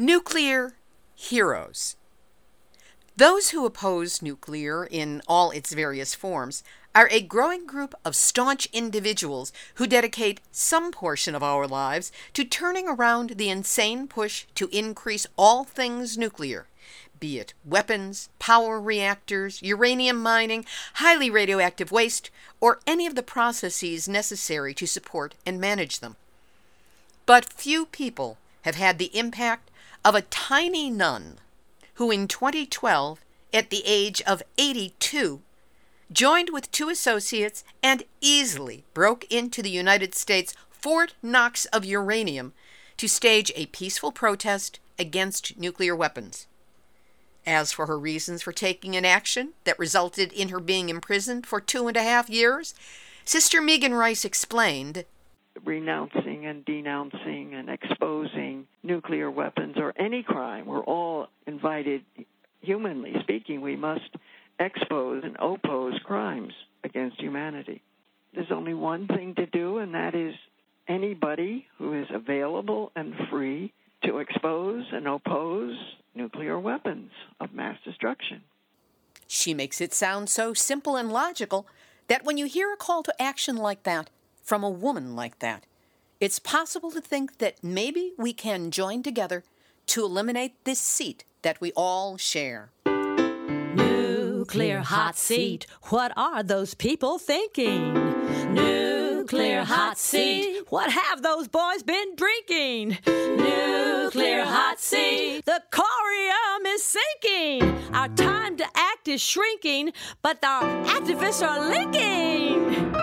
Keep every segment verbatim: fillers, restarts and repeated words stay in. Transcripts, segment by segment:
Nuclear heroes. Those who oppose nuclear in all its various forms are a growing group of staunch individuals who dedicate some portion of our lives to turning around the insane push to increase all things nuclear, be it weapons, power reactors, uranium mining, highly radioactive waste, or any of the processes necessary to support and manage them. But few people have had the impact of a tiny nun who in twenty twelve, at the age of eighty-two, joined with two associates and easily broke into the United States Fort Knox of uranium to stage a peaceful protest against nuclear weapons. As for her reasons for taking an action that resulted in her being imprisoned for two and a half years, Sister Megan Rice explained, renouncing and denouncing and exposing nuclear weapons or any crime. We're all invited, humanly speaking, we must expose and oppose crimes against humanity. There's only one thing to do, and that is anybody who is available and free to expose and oppose nuclear weapons of mass destruction. She makes it sound so simple and logical that when you hear a call to action like that, from a woman like that, it's possible to think that maybe we can join together to eliminate this seat that we all share. Nuclear hot seat, what are those people thinking? Nuclear hot seat, what have those boys been drinking? Nuclear hot seat, the corium is sinking. Our time to act is shrinking, but our activists are linking.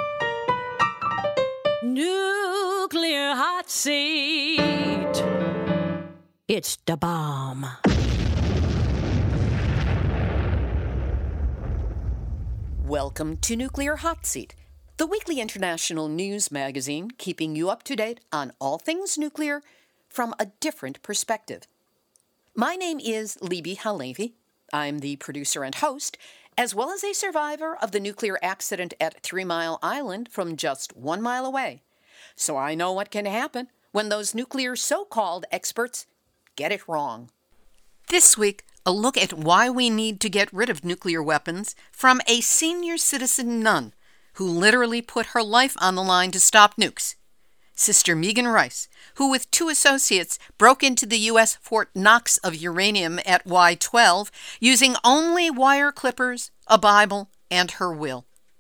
Nuclear hot seat. It's the bomb. Welcome to Nuclear Hot Seat, the weekly international news magazine keeping you up to date on all things nuclear from a different perspective. My name is Libby Halevi. I'm the producer and host, as well as a survivor of the nuclear accident at Three Mile Island from just one mile away. So I know what can happen when those nuclear so-called experts get it wrong. This week, a look at why we need to get rid of nuclear weapons from a senior citizen nun who literally put her life on the line to stop nukes. Sister Megan Rice, who with two associates broke into the U S Fort Knox of uranium at Y twelve using only wire clippers, a Bible, and her will.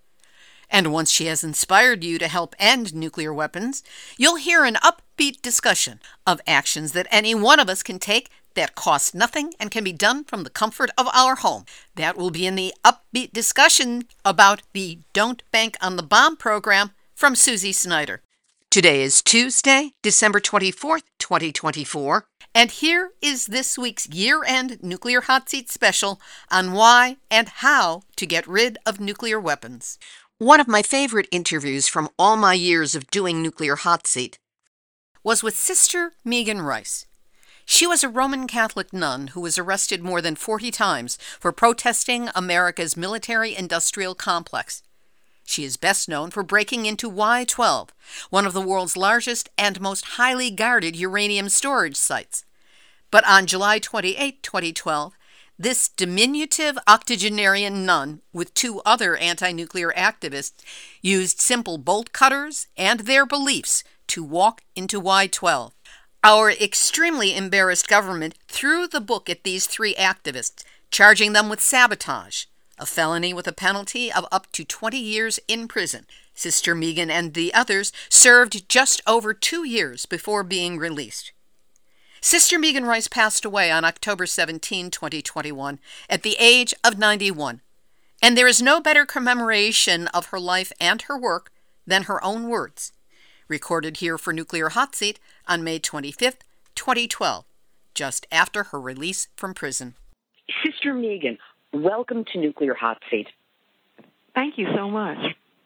And once she has inspired you to help end nuclear weapons, you'll hear an upbeat discussion of actions that any one of us can take that cost nothing and can be done from the comfort of our home. That will be in the upbeat discussion about the Don't Bank on the Bomb program from Susie Snyder. Today is Tuesday, December twenty-fourth, twenty twenty-four, and here is this week's year-end Nuclear Hot Seat special on why and how to get rid of nuclear weapons. One of my favorite interviews from all my years of doing Nuclear Hot Seat was with Sister Megan Rice. She was a Roman Catholic nun who was arrested more than forty times for protesting America's military-industrial complex. She is best known for breaking into Y twelve, one of the world's largest and most highly guarded uranium storage sites. But on July twenty-eighth, twenty twelve, this diminutive octogenarian nun with two other anti-nuclear activists used simple bolt cutters and their beliefs to walk into Y twelve. Our extremely embarrassed government threw the book at these three activists, charging them with sabotage, a felony with a penalty of up to twenty years in prison. Sister Megan and the others served just over two years before being released. Sister Megan Rice passed away on October seventeenth, twenty twenty-one, at the age of ninety-one. And there is no better commemoration of her life and her work than her own words, recorded here for Nuclear Hot Seat on May twenty-fifth, twenty twelve, just after her release from prison. Sister Megan, welcome to Nuclear Hot Seat. Thank you so much.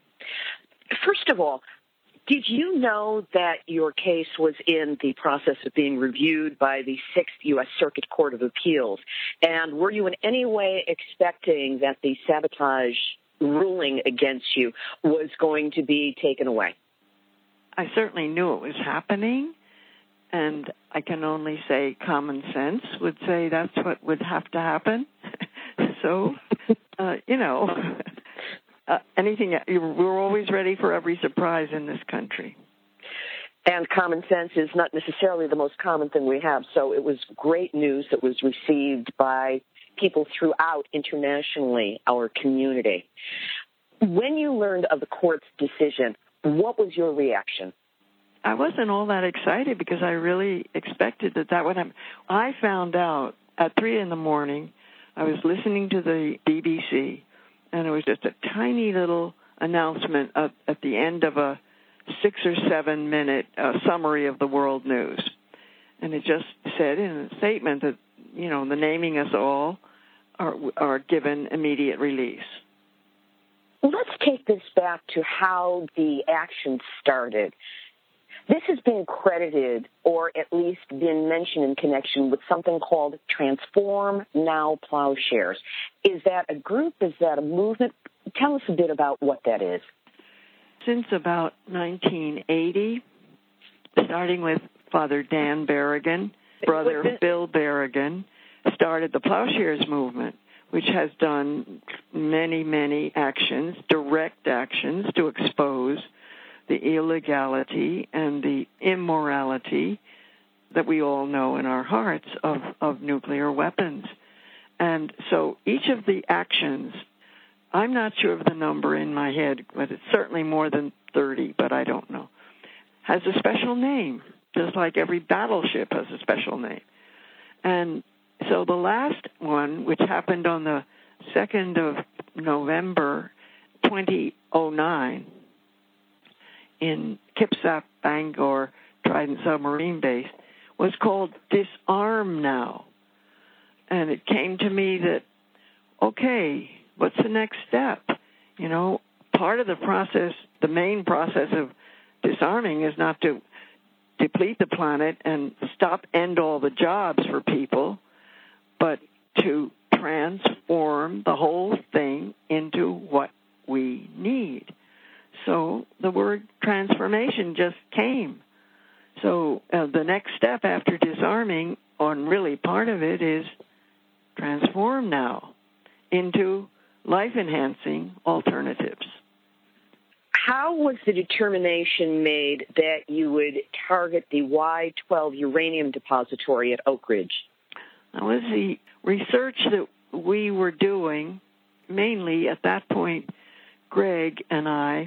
First of all, did you know that your case was in the process of being reviewed by the Sixth U S Circuit Court of Appeals? And were you in any way expecting that the sabotage ruling against you was going to be taken away? I certainly knew it was happening, And I can only say common sense would say that's what would have to happen. So, uh, you know, uh, anything, we're always ready for every surprise in this country. And common sense is not necessarily the most common thing we have. So it was great news that was received by people throughout internationally, our community. When you learned of the court's decision, what was your reaction? I wasn't all that excited because I really expected that that would happen. I found out at three in the morning, I was listening to the B B C, and it was just a tiny little announcement at, at the end of a six or seven minute uh, summary of the world news. And it just said in a statement that, you know, the naming us all are, are given immediate release. Let's take this back to how the action started. This has been credited, or at least been mentioned in connection with something called Transform Now Plowshares. Is that a group? Is that a movement? Tell us a bit about what that is. Since about nineteen eighty, starting with Father Dan Berrigan, brother Bill Berrigan, started the Plowshares movement, which has done many, many actions, direct actions to expose the illegality and the immorality that we all know in our hearts of, of nuclear weapons. And so each of the actions, I'm not sure of the number in my head, but it's certainly more than thirty, but I don't know, has a special name, just like every battleship has a special name. And so the last one, which happened on the second of November, twenty oh nine, in Kipsap, Bangor, Trident Submarine Base, was called Disarm Now. And it came to me that, okay, what's the next step? You know, part of the process, the main process of disarming is not to deplete the planet and stop, end all the jobs for people, but to transform the whole thing into what we need. So the word transformation just came. So uh, the next step after disarming, and really part of it, is transform now into life-enhancing alternatives. How was the determination made that you would target the Y twelve uranium depository at Oak Ridge? That was the research that we were doing, mainly at that point, Greg and I.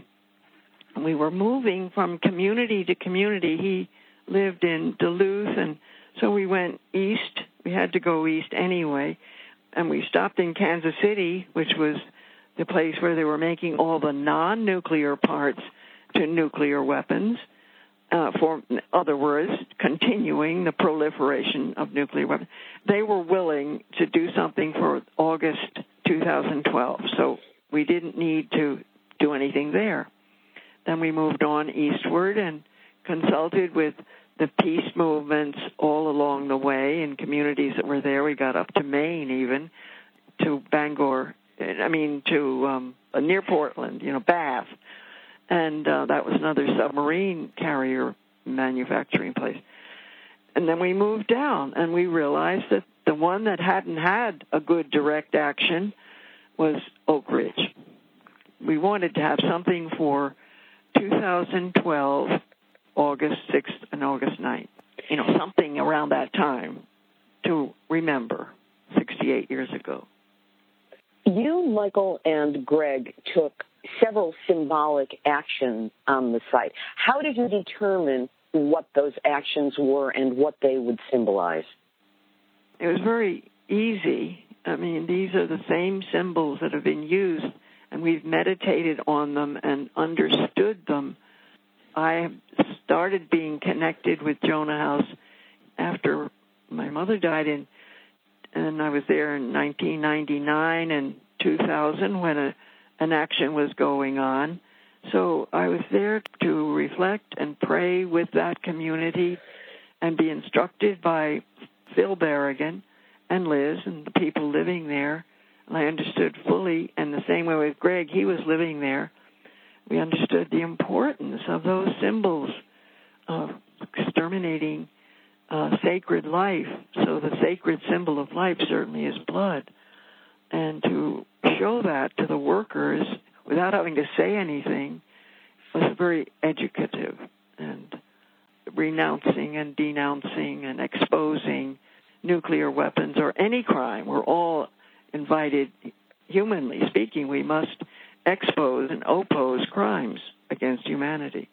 We were moving from community to community. He lived in Duluth, and so we went east. We had to go east anyway, and we stopped in Kansas City, which was the place where they were making all the non-nuclear parts to nuclear weapons. Uh, for in other words, continuing the proliferation of nuclear weapons. They were willing to do something for August two thousand twelve, so we didn't need to do anything there. Then we moved on eastward and consulted with the peace movements all along the way in communities that were there. We got up to Maine even, to Bangor, I mean to um, near Portland, you know, Bath. And uh, that was another submarine carrier manufacturing place. And then we moved down, and we realized that the one that hadn't had a good direct action was Oak Ridge. We wanted to have something for two thousand twelve, August sixth and August ninth, you know, something around that time to remember sixty-eight years ago. You, Michael, and Greg took several symbolic actions on the site. How did you determine what those actions were and what they would symbolize? It was very easy. I mean, these are the same symbols that have been used, and we've meditated on them and understood them. I started being connected with Jonah House after my mother died, in, and I was there in nineteen ninety-nine and two thousand when a, an action was going on. So I was there to reflect and pray with that community and be instructed by Phil Berrigan and Liz and the people living there. And I understood fully, and the same way with Greg, he was living there. We understood the importance of those symbols of exterminating uh, sacred life. So the sacred symbol of life certainly is blood. And to show that to the workers without having to say anything was very educative, and renouncing and denouncing and exposing nuclear weapons or any crime. We're all invited, humanly speaking, we must expose and oppose crimes against humanity.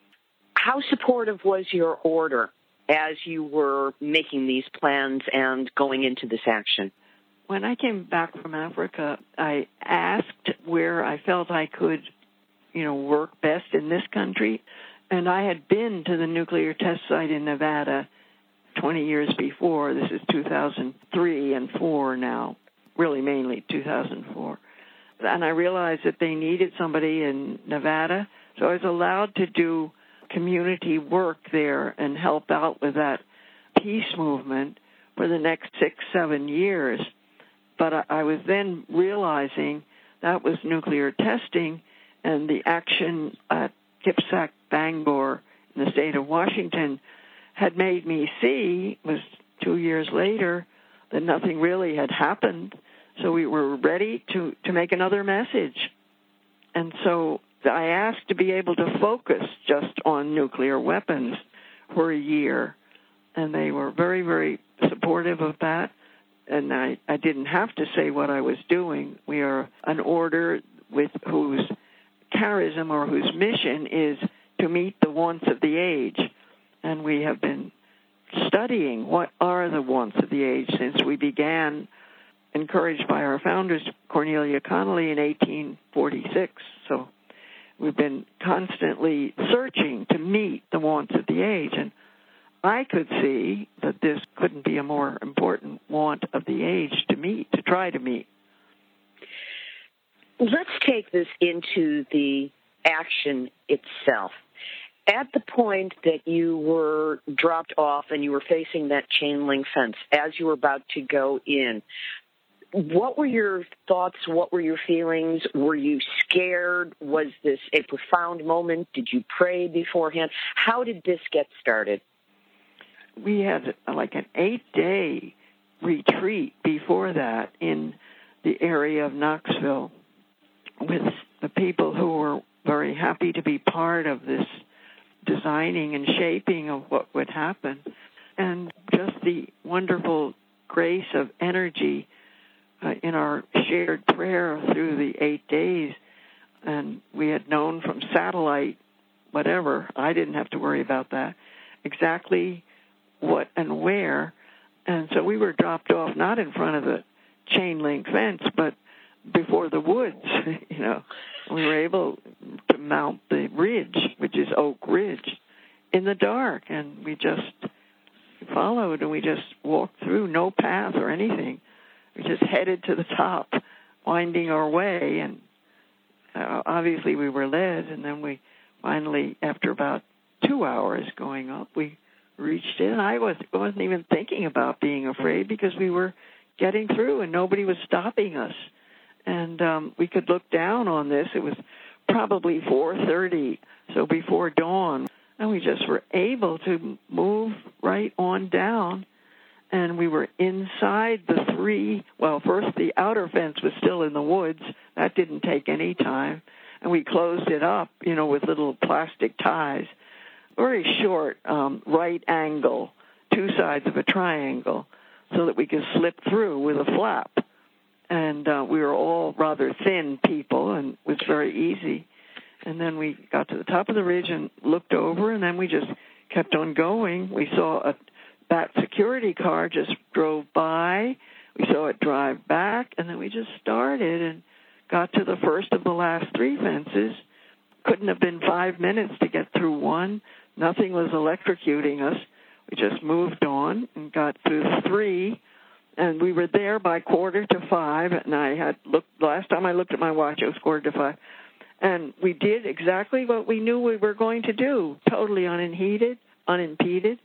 How supportive was your order as you were making these plans and going into this action? When I came back from Africa, I asked where I felt I could, you know, work best in this country. And I had been to the nuclear test site in Nevada twenty years before. This is two thousand three and four now, really mainly two thousand four. And I realized that they needed somebody in Nevada. So I was allowed to do community work there and help out with that peace movement for the next six, seven years. But I, I was then realizing that was nuclear testing, and the action at Kipsack Bangor in the state of Washington had made me see, was two years later, that nothing really had happened. So we were ready to, to make another message. And so I asked to be able to focus just on nuclear weapons for a year. And they were very, very supportive of that. And I, I didn't have to say what I was doing. We are an order with whose charism or whose mission is to meet the wants of the age. And we have been studying what are the wants of the age since we began, encouraged by our founders, Cornelia Connolly, in eighteen forty-six. So we've been constantly searching to meet the wants of the age. And I could see that this couldn't be a more important want of the age to meet, to try to meet. Let's take this into the action itself. At the point that you were dropped off and you were facing that chain link fence, as you were about to go in, what were your thoughts? What were your feelings? Were you scared? Was this a profound moment? Did you pray beforehand? How did this get started? We had like an eight-day retreat before that in the area of Knoxville with the people who were very happy to be part of this designing and shaping of what would happen, and just the wonderful grace of energy uh, in our shared prayer through the eight days. And we had known from satellite, whatever, I didn't have to worry about that, exactly what and where. And so we were dropped off not in front of the chain link fence, but before the woods, you know. We were able to mount the ridge, which is Oak Ridge, in the dark, and we just followed, and we just walked through, no path or anything. We just headed to the top, winding our way, and uh, obviously we were led, and then we finally, after about two hours going up, we reached it. I was, wasn't even thinking about being afraid because we were getting through, and nobody was stopping us. And um, we could look down on this. It was probably four thirty, so before dawn. And we just were able to move right on down. And we were inside the three, well, first the outer fence was still in the woods. That didn't take any time. And we closed it up, you know, with little plastic ties. Very short, um, right angle, two sides of a triangle, so that we could slip through with a flap. And uh, we were all rather thin people, and it was very easy. And then we got to the top of the ridge and looked over, and then we just kept on going. We saw a that security car just drove by. We saw it drive back, and then we just started and got to the first of the last three fences. Couldn't have been five minutes to get through one. Nothing was electrocuting us. We just moved on and got through three. And we were there by quarter to five, and I had looked, last time I looked at my watch, it was quarter to five. And we did exactly what we knew we were going to do, totally unheeded, unimpeded.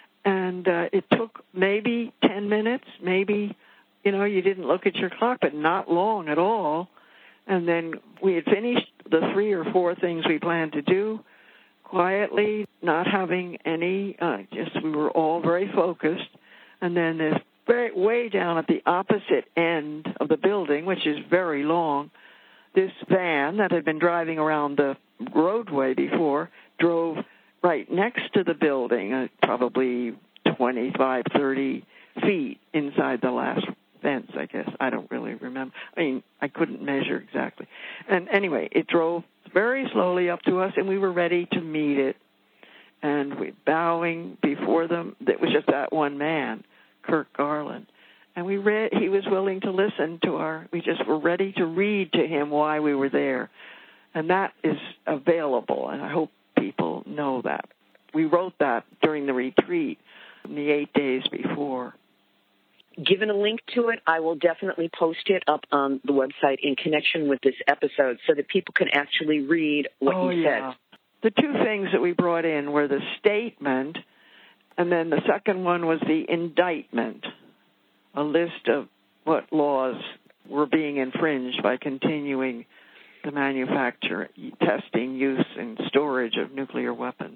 And uh, it took maybe ten minutes, maybe, you know, you didn't look at your clock, but not long at all. And then we had finished the three or four things we planned to do, quietly, not having any, uh, just we were all very focused. And then this very, way down at the opposite end of the building, which is very long, this van that had been driving around the roadway before drove right next to the building, uh, probably twenty-five, thirty feet inside the last fence, I guess. I don't really remember. I mean, I couldn't measure exactly. And anyway, it drove very slowly up to us, and we were ready to meet it. And we bowing before them. It was just that one man, Kirk Garland. And we read, he was willing to listen to our, we just were ready to read to him why we were there. And that is available, and I hope people know that. We wrote that during the retreat, in the eight days before. Given a link to it, I will definitely post it up on the website in connection with this episode so that people can actually read what oh, you yeah. said. The two things that we brought in were the statement, and then the second one was the indictment, a list of what laws were being infringed by continuing the manufacture, testing, use, and storage of nuclear weapons.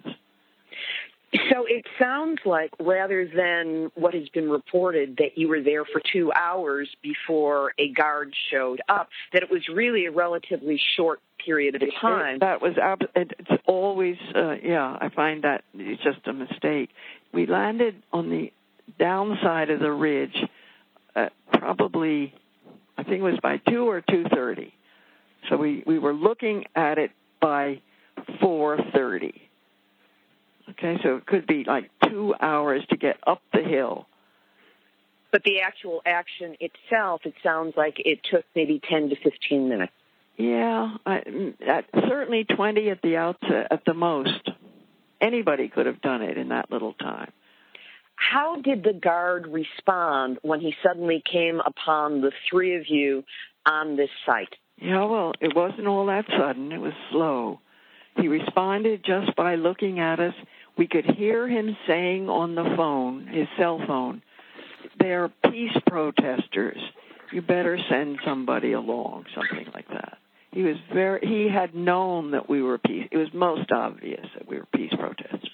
So it sounds like, rather than what has been reported, that you were there for two hours before a guard showed up, that it was really a relatively short period of time. It, that was, it's always, uh, yeah, I find that it's just a mistake. We landed on the downside of the ridge at probably, I think it was by two or two thirty. So we, we were looking at it by four thirty. Okay, so it could be like two hours to get up the hill. But the actual action itself, it sounds like it took maybe ten to fifteen minutes. Yeah, I, at, certainly twenty at the outset, at the most. Anybody could have done it in that little time. How did the guard respond when he suddenly came upon the three of you on this site? Yeah, well, it wasn't all that sudden. It was slow. He responded just by looking at us. We could hear him saying on the phone, his cell phone, "They're peace protesters. You better send somebody along," something like that. He was very. He had known that we were peace. It was most obvious that we were peace protesters.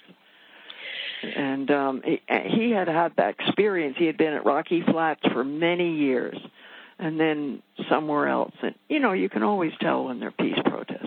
And um, he, he had had that experience. He had been at Rocky Flats for many years, and then somewhere else. And you know, you can always tell when they're peace protesters.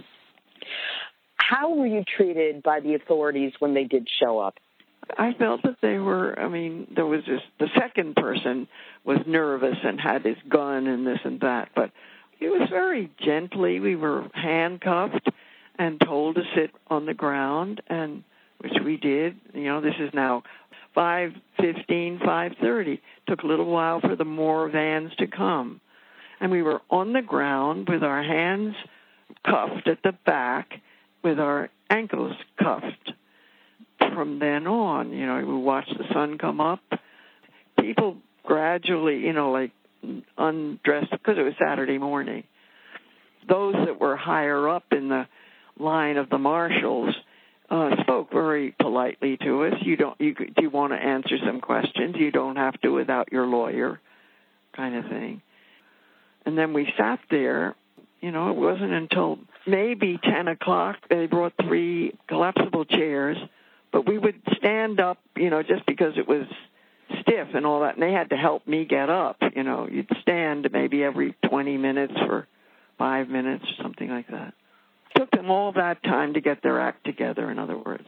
How were you treated by the authorities when they did show up? I felt that they were, I mean, there was this, the second person was nervous and had his gun and this and that, but it was very gently. We were handcuffed and told to sit on the ground, and which we did. You know, this is now five fifteen, five thirty. Took a little while for the more vans to come. And we were on the ground with our hands cuffed at the back, with our ankles cuffed. From then on, you know, we watched the sun come up. People gradually, you know, like undressed, because it was Saturday morning. Those that were higher up in the line of the marshals uh, spoke very politely to us. You don't, you, do you want to answer some questions? You don't have to without your lawyer, kind of thing. And then we sat there. You know, it wasn't until maybe ten o'clock they brought three collapsible chairs, but we would stand up, you know, just because it was stiff and all that, and they had to help me get up. You know, you'd stand maybe every twenty minutes for five minutes or something like that. It took them all that time to get their act together, in other words.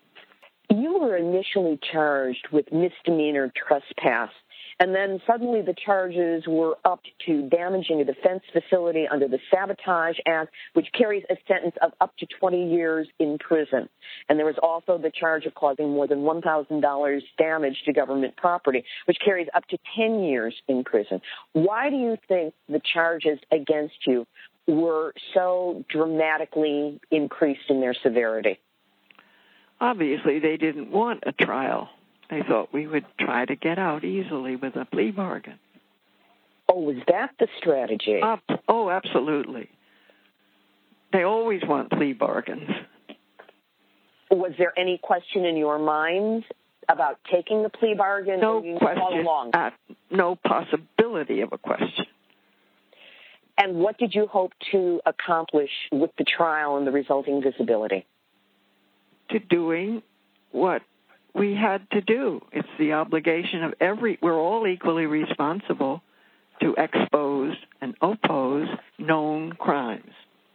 You were initially charged with misdemeanor trespass, and then suddenly the charges were upped to damaging a defense facility under the Sabotage Act, which carries a sentence of up to twenty years in prison. And there was also the charge of causing more than one thousand dollars damage to government property, which carries up to ten years in prison. Why do you think the charges against you were so dramatically increased in their severity? Obviously, they didn't want a trial. They thought we would try to get out easily with a plea bargain. Oh, was that the strategy? Uh, oh, absolutely. They always want plea bargains. Was there any question in your mind about taking the plea bargain? No or you question. all along? Uh, no possibility of a question. And what did you hope to accomplish with the trial and the resulting visibility? to doing what we had to do. It's the obligation of every, we're all equally responsible to expose and oppose known crimes.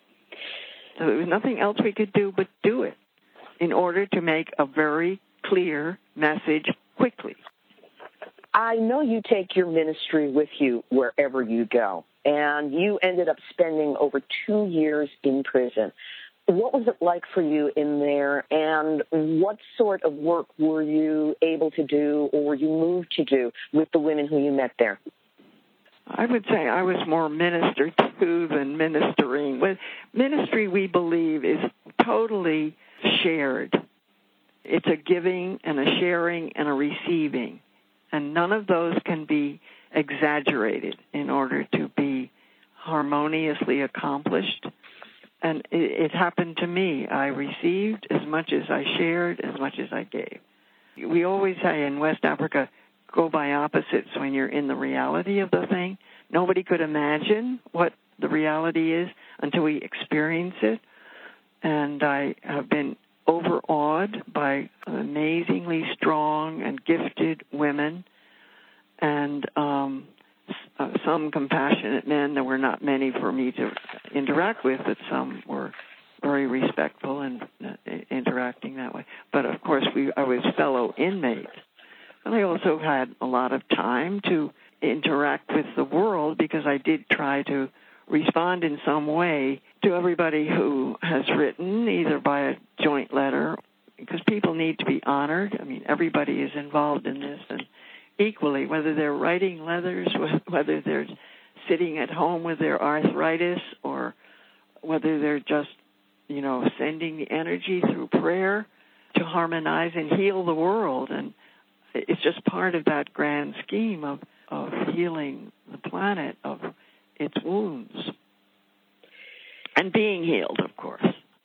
So there was nothing else we could do but do it in order to make a very clear message quickly. I know you take your ministry with you wherever you go, and you ended up spending over two years in prison. What was it like for you in there, and what sort of work were you able to do or were you moved to do with the women who you met there? I would say I was more ministered to than ministering. With ministry, we believe, is totally shared. It's a giving and a sharing and a receiving, and none of those can be exaggerated in order to be harmoniously accomplished. And it, it happened to me. I received as much as I shared, as much as I gave. We always say in West Africa, go by opposites when you're in the reality of the thing. Nobody could imagine what the reality is until we experience it. And I have been overawed by amazingly strong and gifted women and um, uh, some compassionate men. There were not many for me to interact with, but some were very respectful and uh, interacting that way. But, of course, we I was fellow inmates. And I also had a lot of time to interact with the world because I did try to respond in some way to everybody who has written, either by a joint letter, because people need to be honored. I mean, everybody is involved in this, and equally, whether they're writing letters, whether they're sitting at home with their arthritis, or whether they're just, you know, sending the energy through prayer to harmonize and heal the world. And it's just part of that grand scheme of, of healing the planet of its wounds and being healed, of course.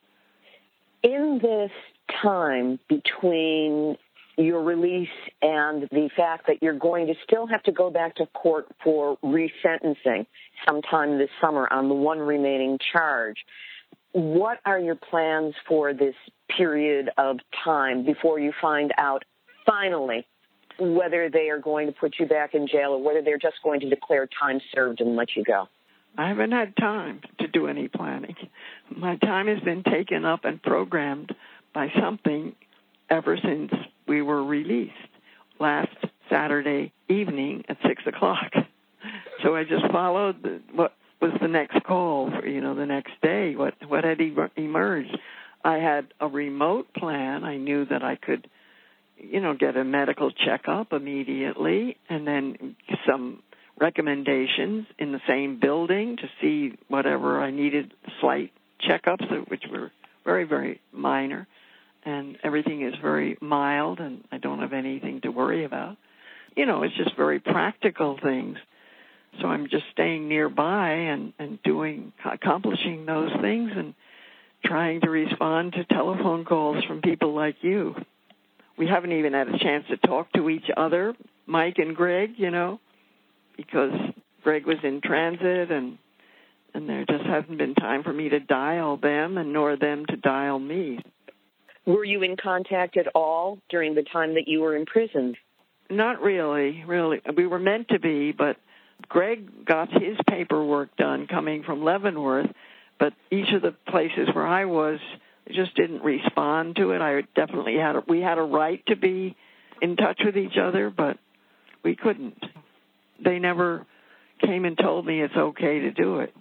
In this time between your release and the fact that you're going to still have to go back to court for resentencing sometime this summer on the one remaining charge, what are your plans for this period of time before you find out finally whether they are going to put you back in jail or whether they're just going to declare time served and let you go? I haven't had time to do any planning. My time has been taken up and programmed by something ever since we were released last Saturday evening at six o'clock. So I just followed the, what was the next call, for, you know, the next day, what, what had emerged. I had a remote plan. I knew that I could, you know, get a medical checkup immediately, and then some recommendations in the same building to see whatever I needed, slight checkups, which were very, very minor, and everything is very mild, and I don't have anything to worry about. You know, it's just very practical things. So I'm just staying nearby and, and doing, accomplishing those things and trying to respond to telephone calls from people like you. We haven't even had a chance to talk to each other, Mike and Greg, you know, because Greg was in transit, and and there just hasn't been time for me to dial them and nor them to dial me. Were you in contact at all during the time that you were in prison? Not really, really. We were meant to be, but Greg got his paperwork done coming from Leavenworth, but each of the places where I was just didn't respond to it. I definitely had a, we had a right to be in touch with each other, but we couldn't. They never came and told me it's okay to do it.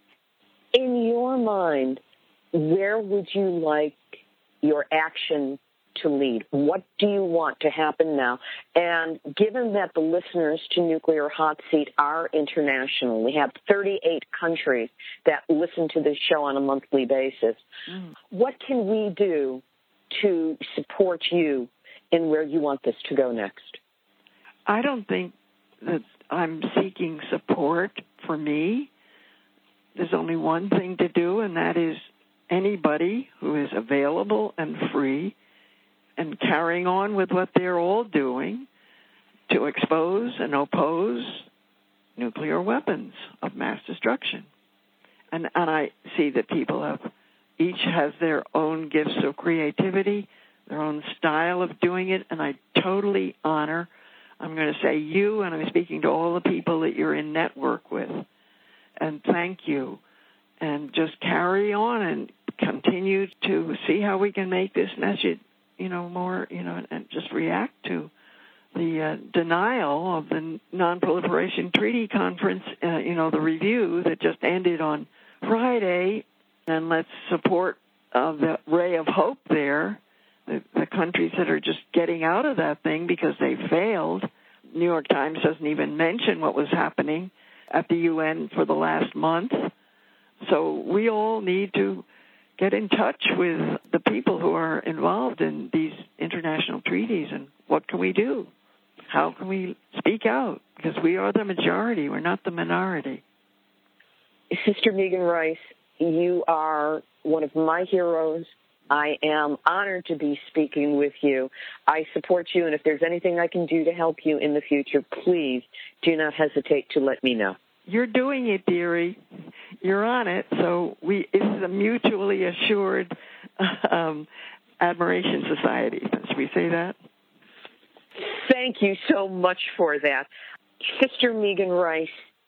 In your mind, where would you like your action to lead? What do you want to happen now? And given that the listeners to Nuclear Hot Seat are international, we have thirty-eight countries that listen to this show on a monthly basis, mm. what can we do to support you in where you want this to go next? I don't think that I'm seeking support for me. There's only one thing to do, and that is anybody who is available and free and carrying on with what they're all doing to expose and oppose nuclear weapons of mass destruction. And, and I see that people have each has their own gifts of creativity, their own style of doing it, and I totally honor, I'm going to say you, and I'm speaking to all the people that you're in network with, and thank you. And just carry on and continue to see how we can make this message, you know, more, you know, and just react to the uh, denial of the Non-Proliferation Treaty Conference, uh, you know, the review that just ended on Friday. And let's support uh, the ray of hope there, the, the countries that are just getting out of that thing because they failed. New York Times doesn't even mention what was happening at the U N for the last month. So we all need to get in touch with the people who are involved in these international treaties, and what can we do? How can we speak out? Because we are the majority. We're not the minority. Sister Megan Rice, you are one of my heroes. I am honored to be speaking with you. I support you, and if there's anything I can do to help you in the future, please do not hesitate to let me know. You're doing it, dearie. You're on it. So we this is a mutually assured um, admiration society. Should we say that? Thank you so much for that. Sister Megan Rice,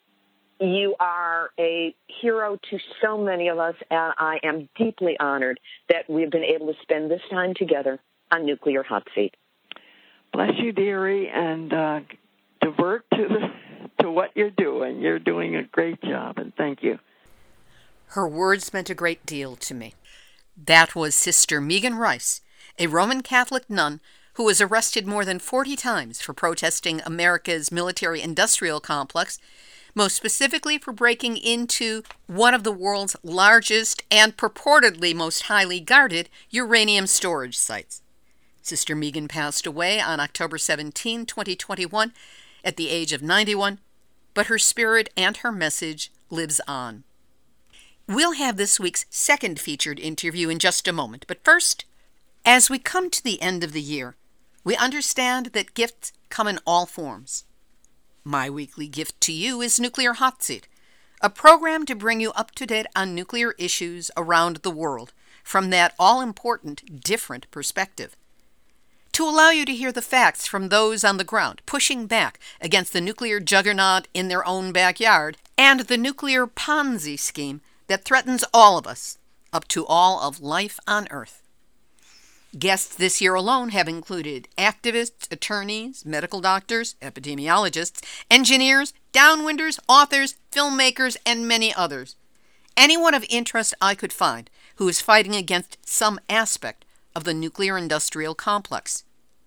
you are a hero to so many of us, and I am deeply honored that we've been able to spend this time together on Nuclear Hot Seat. Bless you, dearie, and uh, divert to the to what you're doing. You're doing a great job, and thank you. Her words meant a great deal to me. That was Sister Megan Rice, a Roman Catholic nun who was arrested more than forty times for protesting America's military-industrial complex, most specifically for breaking into one of the world's largest and purportedly most highly guarded uranium storage sites. Sister Megan passed away on October seventeenth, twenty twenty-one, at the age of ninety-one, but her spirit and her message lives on. We'll have this week's second featured interview in just a moment, but first, as we come to the end of the year, we understand that gifts come in all forms. My weekly gift to you is Nuclear Hot Seat, a program to bring you up to date on nuclear issues around the world from that all-important, different perspective. To allow you to hear the facts from those on the ground pushing back against the nuclear juggernaut in their own backyard and the nuclear Ponzi scheme that threatens all of us, up to all of life on Earth. Guests this year alone have included activists, attorneys, medical doctors, epidemiologists, engineers, downwinders, authors, filmmakers, and many others. Anyone of interest I could find who is fighting against some aspect of the nuclear industrial complex.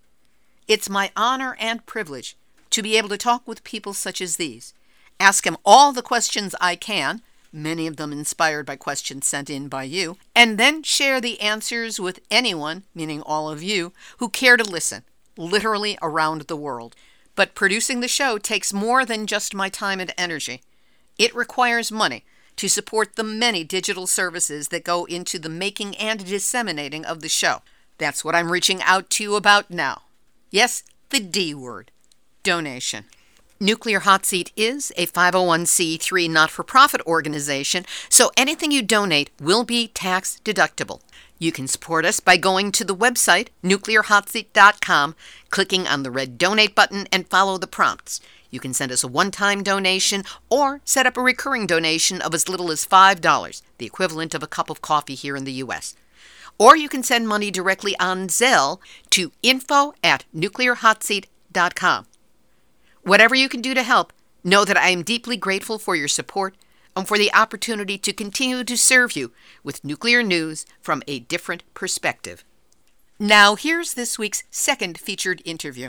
It's my honor and privilege to be able to talk with people such as these, ask them all the questions I can, many of them inspired by questions sent in by you, and then share the answers with anyone, meaning all of you, who care to listen, literally around the world. But producing the show takes more than just my time and energy. It requires money to support the many digital services that go into the making and disseminating of the show. That's what I'm reaching out to you about now. Yes, the D word, donation. Nuclear Hot Seat is a five oh one c three not-for-profit organization, so anything you donate will be tax deductible. You can support us by going to the website, nuclear hot seat dot com, clicking on the red donate button, and follow the prompts. You can send us a one-time donation or set up a recurring donation of as little as five dollars, the equivalent of a cup of coffee here in the U S. Or you can send money directly on Zelle to info at nuclear hot seat dot com. Whatever you can do to help, know that I am deeply grateful for your support and for the opportunity to continue to serve you with nuclear news from a different perspective. Now, here's this week's second featured interview.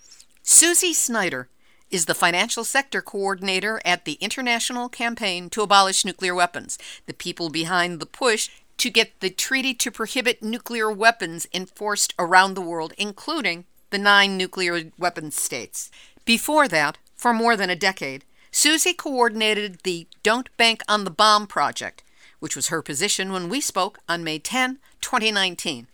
Susie Snyder is the financial sector coordinator at the International Campaign to Abolish Nuclear Weapons, the people behind the push to get the treaty to prohibit nuclear weapons enforced around the world, including the nine nuclear weapons states. Before that, for more than a decade, Susie coordinated the Don't Bank on the Bomb project, which was her position when we spoke on May tenth, twenty nineteen.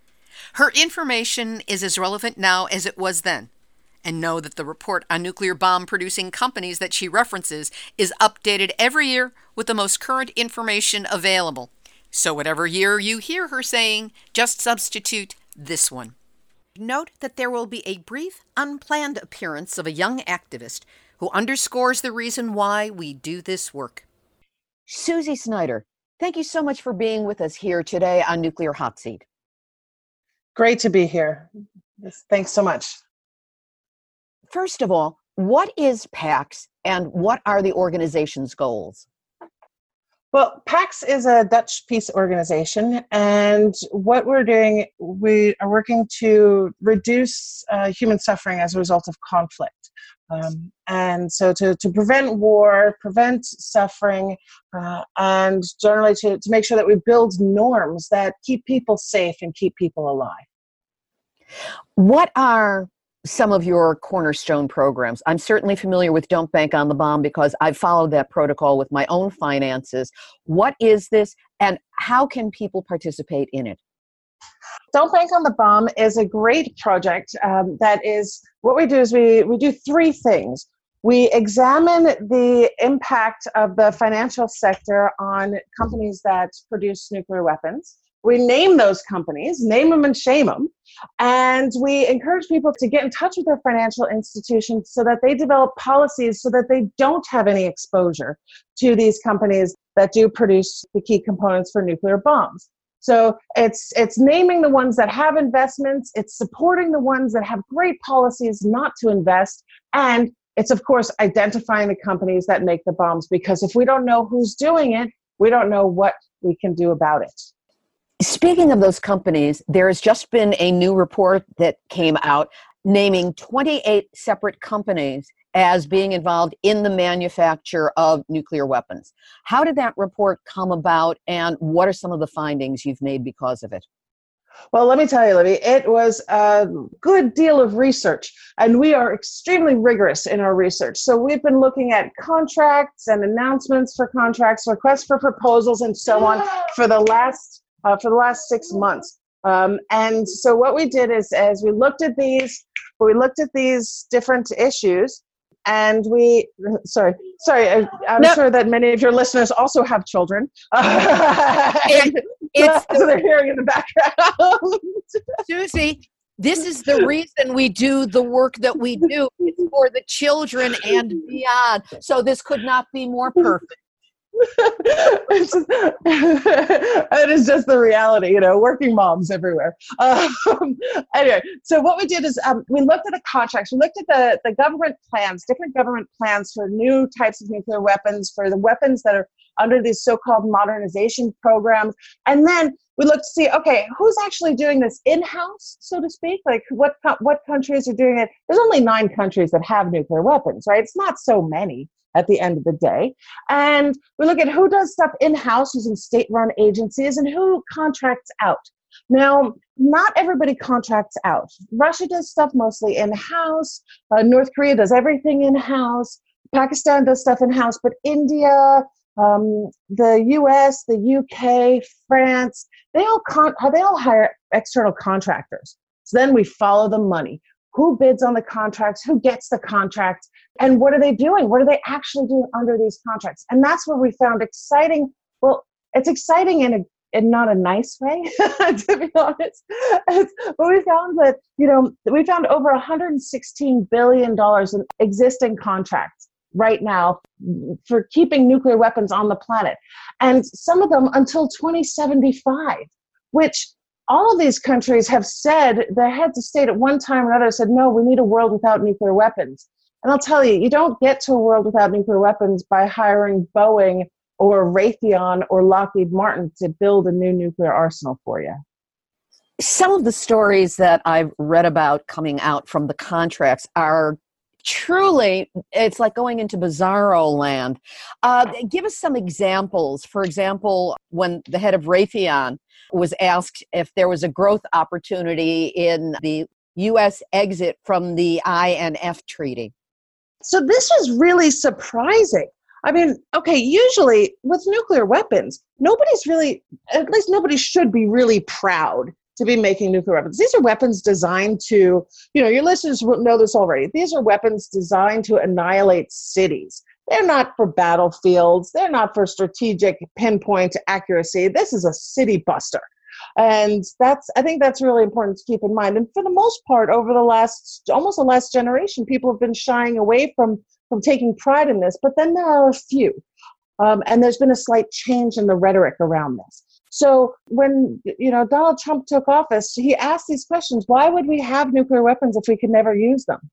Her information is as relevant now as it was then, and know that the report on nuclear bomb-producing companies that she references is updated every year with the most current information available. So whatever year you hear her saying, just substitute this one. Note that there will be a brief, unplanned appearance of a young activist who underscores the reason why we do this work. Susie Snyder, thank you so much for being with us here today on Nuclear Hot Seat. Great to be here. Thanks so much. First of all, what is PAX and what are the organization's goals? Well, PAX is a Dutch peace organization, and what we're doing, we are working to reduce uh, human suffering as a result of conflict. Um, and so to, to prevent war, prevent suffering, uh, and generally to, to make sure that we build norms that keep people safe and keep people alive. What are some of your cornerstone programs? I'm certainly familiar with Don't Bank on the Bomb because I've followed that protocol with my own finances. What is this and how can people participate in it? Don't Bank on the Bomb is a great project um, that is, what we do is we, we do three things. We examine the impact of the financial sector on companies that produce nuclear weapons. We name those companies, name them and shame them, and we encourage people to get in touch with their financial institutions so that they develop policies so that they don't have any exposure to these companies that do produce the key components for nuclear bombs. So it's it's naming the ones that have investments, it's supporting the ones that have great policies not to invest, and it's, of course, identifying the companies that make the bombs, because if we don't know who's doing it, we don't know what we can do about it. Speaking of those companies, there has just been a new report that came out naming twenty-eight separate companies as being involved in the manufacture of nuclear weapons. How did that report come about, and what are some of the findings you've made because of it? Well, let me tell you, Libby, it was a good deal of research, and we are extremely rigorous in our research. So we've been looking at contracts and announcements for contracts, requests for proposals, and so on for the last Uh, for the last six months. Um, and so what we did is, as we looked at these, we looked at these different issues, and we, sorry, sorry, I, I'm no. sure that many of your listeners also have children. It, it's so they're hearing in the background. Susie, this is the reason we do the work that we do. It's for the children and beyond. So this could not be more perfect. It's just, it is just the reality, you know, working moms everywhere. Um, anyway, so what we did is um, we looked at the contracts, we looked at the, the government plans, different government plans for new types of nuclear weapons, for the weapons that are under these so-called modernization programs. And then we looked to see, okay, who's actually doing this in-house, so to speak? Like what, what countries are doing it? There's only nine countries that have nuclear weapons, right? It's not so many at the end of the day. And we look at who does stuff in-house using state-run agencies and who contracts out. Now, not everybody contracts out. Russia does stuff mostly in-house. Uh, North Korea does everything in-house. Pakistan does stuff in-house, but India, um, the U S, the U K, France, they all con- they all hire external contractors. So then we follow the money. Who bids on the contracts? Who gets the contracts? And what are they doing? What are they actually doing under these contracts? And that's where we found exciting. Well, it's exciting in a in not a nice way, to be honest. It's, but we found that, you know, we found over one hundred sixteen billion dollars in existing contracts right now for keeping nuclear weapons on the planet. And some of them until twenty seventy-five, which all of these countries have said, their heads of state at one time or another said, no, we need a world without nuclear weapons. And I'll tell you, you don't get to a world without nuclear weapons by hiring Boeing or Raytheon or Lockheed Martin to build a new nuclear arsenal for you. Some of the stories that I've read about coming out from the contracts are truly, it's like going into bizarro land. Uh, give us some examples. For example, when the head of Raytheon was asked if there was a growth opportunity in the U S exit from the I N F treaty. So this was really surprising. I mean, okay, usually with nuclear weapons, nobody's really, at least nobody should be really proud to be making nuclear weapons. These are weapons designed to, you know, your listeners will know this already. These are weapons designed to annihilate cities. They're not for battlefields. They're not for strategic pinpoint accuracy. This is a city buster. And that's, I think that's really important to keep in mind. And for the most part, over the last, almost the last generation, people have been shying away from, from taking pride in this. But then there are a few. Um, and there's been a slight change in the rhetoric around this. So when, you know, Donald Trump took office, he asked these questions. Why would we have nuclear weapons if we could never use them?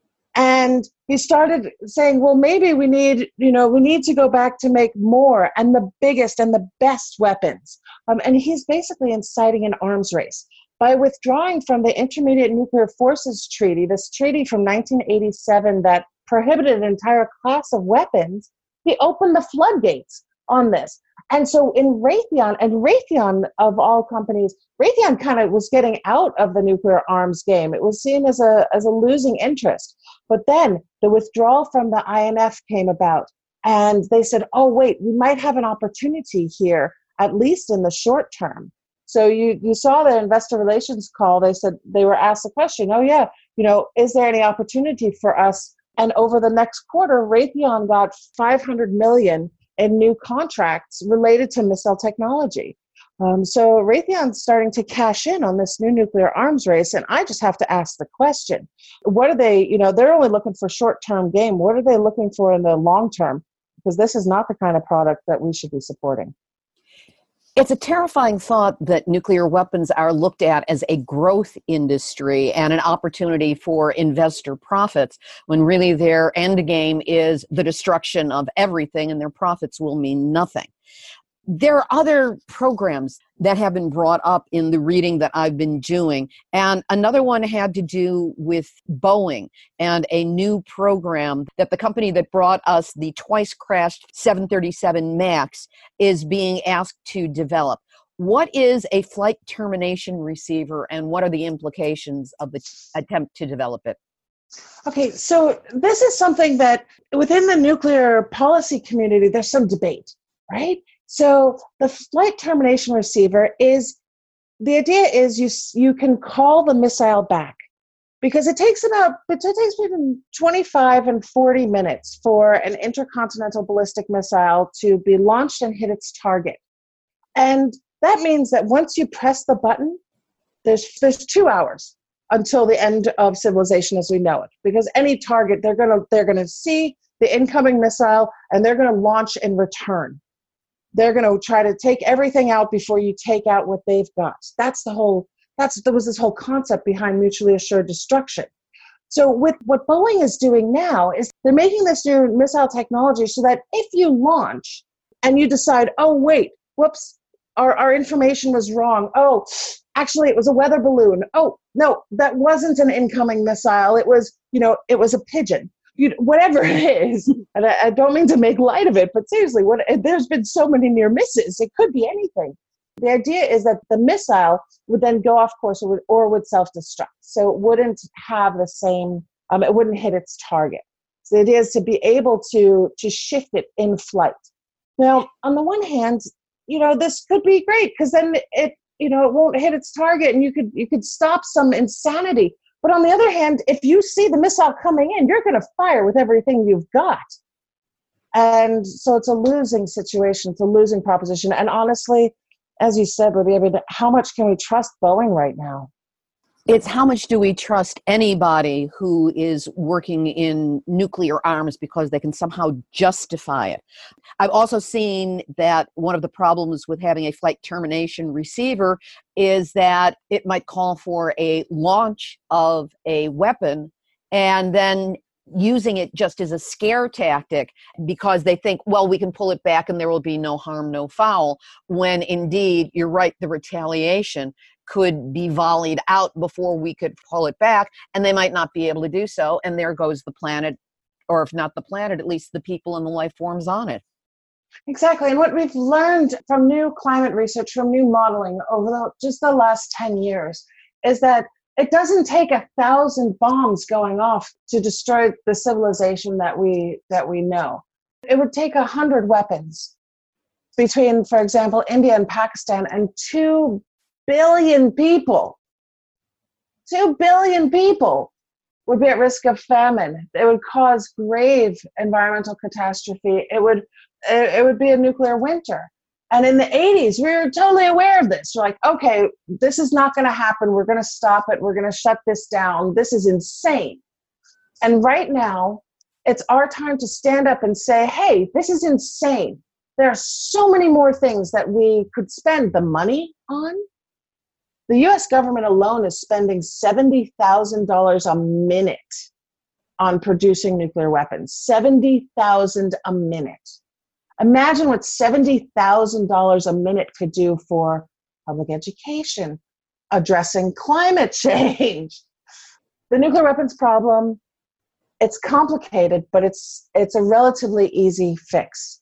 And he started saying, well, maybe we need, you know, we need to go back to make more and the biggest and the best weapons. Um, and he's basically inciting an arms race. By withdrawing from the Intermediate Nuclear Forces Treaty, this treaty from nineteen eighty-seven that prohibited an entire class of weapons, he opened the floodgates on this. And so in Raytheon, and Raytheon of all companies, Raytheon kind of was getting out of the nuclear arms game. It was seen as a, as a losing interest. But then the withdrawal from the I N F came about. And they said, oh, wait, we might have an opportunity here, at least in the short term. So you, you saw the investor relations call. They said, they were asked the question, oh, yeah, you know, is there any opportunity for us? And over the next quarter, Raytheon got five hundred million dollars in new contracts related to missile technology. Um, so Raytheon's starting to cash in on this new nuclear arms race. And I just have to ask the question, what are they, you know, they're only looking for short-term gain. What are they looking for in the long term? Because this is not the kind of product that we should be supporting. It's a terrifying thought that nuclear weapons are looked at as a growth industry and an opportunity for investor profits, when really their end game is the destruction of everything and their profits will mean nothing. There are other programs that have been brought up in the reading that I've been doing, and another one had to do with Boeing and a new program that the company that brought us the twice-crashed seven thirty-seven MAX is being asked to develop. What is a flight termination receiver, and what are the implications of the attempt to develop it? Okay, so this is something that within the nuclear policy community, there's some debate, right? So the flight termination receiver is, the idea is you you can call the missile back, because it takes about, it takes between twenty-five and forty minutes for an intercontinental ballistic missile to be launched and hit its target. And that means that once you press the button, there's there's two hours until the end of civilization as we know it, because any target, they're gonna they're gonna see the incoming missile and they're gonna launch in return. They're going to try to take everything out before you take out what they've got. That's the whole, that's, there was this whole concept behind mutually assured destruction. So with what Boeing is doing now is they're making this new missile technology so that if you launch and you decide, oh, wait, whoops, our, our information was wrong. Oh, actually, it was a weather balloon. Oh, no, that wasn't an incoming missile. It was, you know, it was a pigeon. You, whatever it is, and I, I don't mean to make light of it, but seriously, what, there's been so many near misses. It could be anything. The idea is that the missile would then go off course or would, or would self-destruct. So it wouldn't have the same, um, it wouldn't hit its target. So the idea is to be able to, to shift it in flight. Now, on the one hand, you know, this could be great because then it, you know, it won't hit its target and you could, you could stop some insanity. But on the other hand, if you see the missile coming in, you're going to fire with everything you've got. And so it's a losing situation. It's a losing proposition. And honestly, as you said, Libby, I mean, how much can we trust Boeing right now? It's how much do we trust anybody who is working in nuclear arms because they can somehow justify it. I've also seen that one of the problems with having a flight termination receiver is that it might call for a launch of a weapon and then using it just as a scare tactic because they think, well, we can pull it back and there will be no harm, no foul, when indeed, you're right, the retaliation could be volleyed out before we could pull it back, and they might not be able to do so, and there goes the planet, or if not the planet, at least the people and the life forms on it. Exactly, and what we've learned from new climate research, from new modeling over the, just the last ten years, is that it doesn't take a thousand bombs going off to destroy the civilization that we that we know. It would take a hundred weapons between, for example, India and Pakistan, and two billion people. Two billion people would be at risk of famine. It would cause grave environmental catastrophe. It would, it, it would be a nuclear winter. And in the eighties, we were totally aware of this. We're like, okay, this is not going to happen. We're going to stop it. We're going to shut this down. This is insane. And right now, it's our time to stand up and say, hey, this is insane. There are so many more things that we could spend the money on. The U S government alone is spending seventy thousand dollars a minute on producing nuclear weapons. seventy thousand dollars a minute. Imagine what seventy thousand dollars a minute could do for public education, addressing climate change. The nuclear weapons problem, it's complicated, but it's it's a relatively easy fix.